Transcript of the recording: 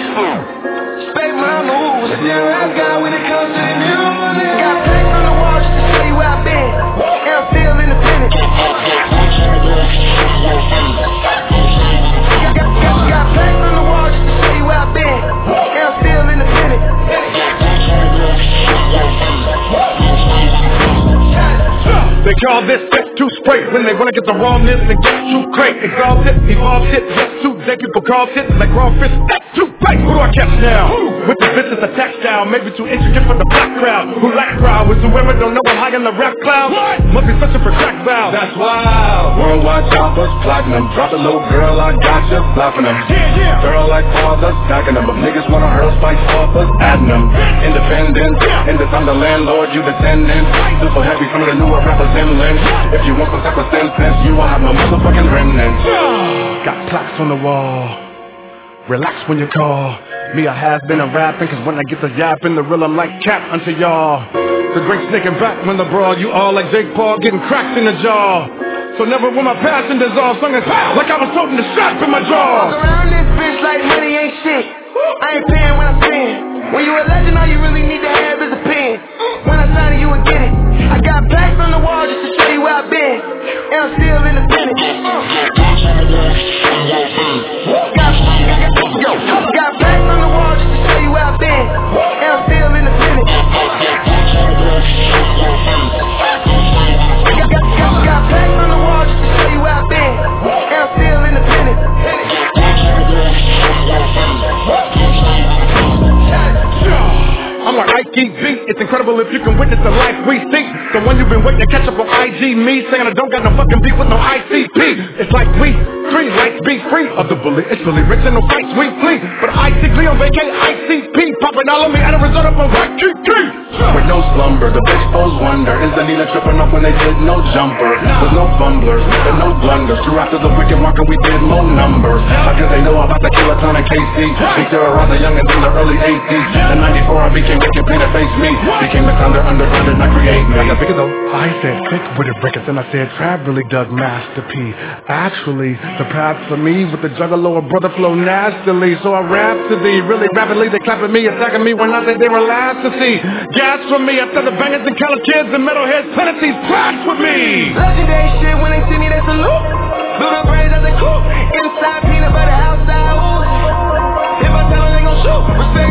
Spake my moves, still rap guy when it comes to the music. Got plaques on the wall just to show you where I've been, and I'm still independent. Got plaques on the wall just to show you where I've been, and I'm still independent. They call this set too straight when they wanna get the rawness and get too great. Exalted, evolved shit, just too dead. People call shit like raw fish, that's too great. Who do I catch now? With the business attack style, maybe too intricate for the black crowd. Who lack crowd with whoever don't know I'm high in the rap cloud. Must be searching for crack valve. That's wild. Worldwide choppers, platinum. Drop a little girl, I got you, flapping them. Girl like fathers, stacking them. But niggas wanna hurl spice offers, adding them. Independent, in this I'm the landlord, you descendant. Super heavy, some of the newer rappers inland. If you want some type of sentence, you will have no motherfucking remnants. Got plaques on the wall. Relax when you call. Me, I has been a rapping, cause when I get the yapping, the real I'm like cap unto y'all. The great snaking back when the brawl, you all like Jake Paul getting cracked in the jaw. So never will my passion dissolve, sung as like I was floating the strap in my jaw. Walk around this bitch like money ain't shit. I ain't paying when I spend. When you a legend, all you really need to have is a pen. When I sign it, you will get it. I got plaques on the wall just to show you where I've been, and I'm still independent. Got plaques on the wall just to show you where I've been, and I'm still independent. Got plaques on the wall just to show you where I've been, and I'm still independent. I'm like Ike B. It's incredible if you can witness the life we see. The one you've been waiting to catch up on IG me, saying I don't got no fucking beat with no ICP. It's like we three lights be free of the bullet. It's really rich and no fights we flee. But ICP on vacay, ICP popping all on me and a result up on YQT. With no slumber, the bitch foes wonder. Is the Nina tripping off when they did no jumper? There's no fumblers and no blunders. True after the wicked walker we did more numbers. How can they know about the kiloton and KC? We terrorized the youngins in the early 80s. In 94 I became wicked, pain to face me. Became the underground and not create me. I got bigger though. I said thick with it records and I said Crab really dug Master P. Actually, the path for me with the juggalo and brother flow nastily. So I rap to thee really rapidly. They clapping me, attacking me when I say they were last to see. Gas from me after the bangers and color kids and metalheads planted these plaques with me. Legendary shit when they see me they salute. Build up brains as a coupe. Inside peanut butter, outside ooze. If I tell them they gon' shoot, respect